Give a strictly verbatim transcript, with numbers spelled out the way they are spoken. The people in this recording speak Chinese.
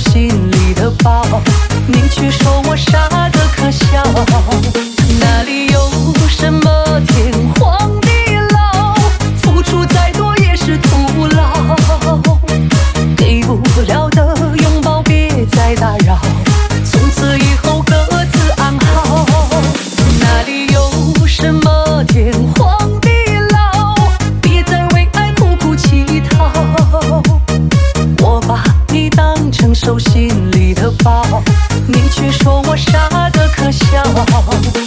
心里的宝，你却说我傻得可笑。哪里有什么天荒地老，付出再多也是徒劳。给不了的拥抱别再打扰，从此以后各自安好。哪里有什么天荒地老，别再为爱苦苦乞讨。我把你当成手心里的宝，你却说我傻得可笑。